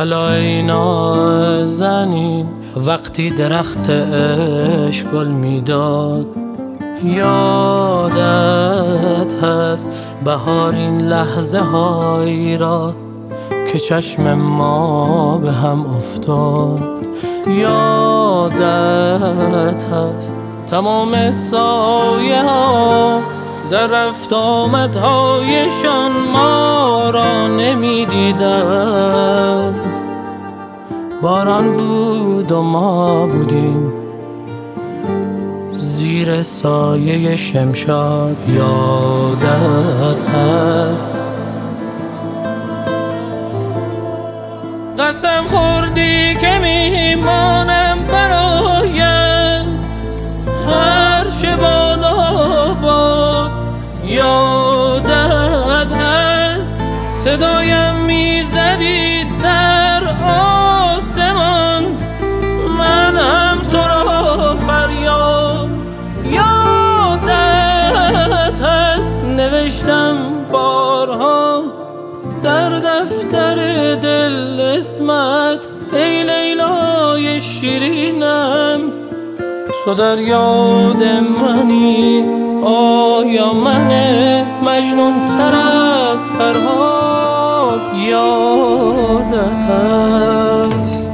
حالا ای نازنین وقتی درخت عشق گل میداد، یادت هست بهار این لحظه هایی را که چشم ما به هم افتاد؟ یادت هست تمام سایه ها در رفت آمدهایشان ما را نمی دیدن. باران بود و ما بودیم زیر سایه شمشاد. یادت هست قسم خوردی که میمانم برایت هر چه بادا باد. یادت هست صدایم میزدی در آسمان، من هم تو را فریاد. یادت هست نوشتم بارها در دفتر دل اسمت، ای لیلای شیرینم تو در یاد منی. آیا من مجنون تر از فرهاد؟ یادت هست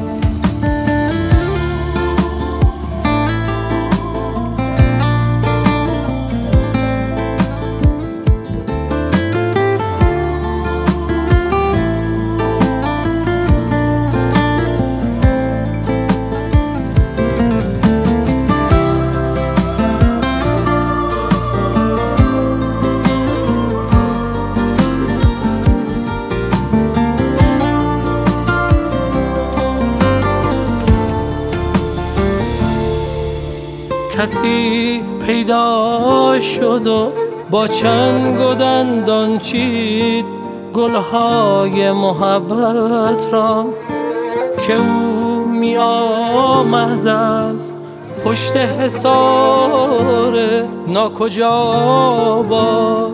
کسی پیدا شد و با چنگ و دندان چید گلهای محبت را که او می آمد از پشت حصار ناکجا باد.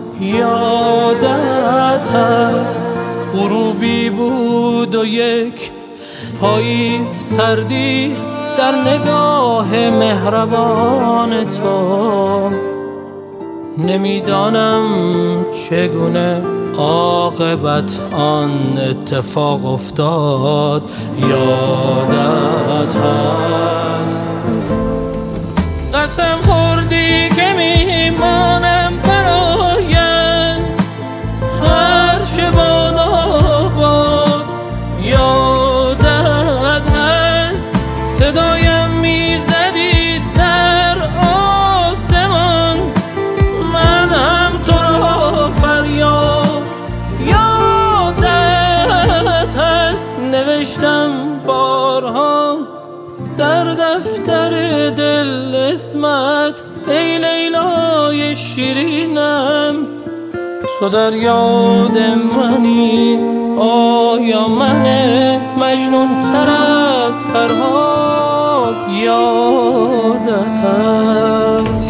یادت هست غروبی بود و یک پاییز سردی در نگاه مهربان تو. نمیدانم چگونه عاقبت آن اتفاق افتاد. یادت هست قسم خوردی که میمانم برایت هر چه بادا باد. یادت هست صدایم میزدی در آسمان، من هم تو را فریاد. یادت هست نوشتم بارها در دفتر دل اسمت، ای لیلای شیرینم تو در یاد منی. آیا من مجنون تر از فرهاد؟ یادت هست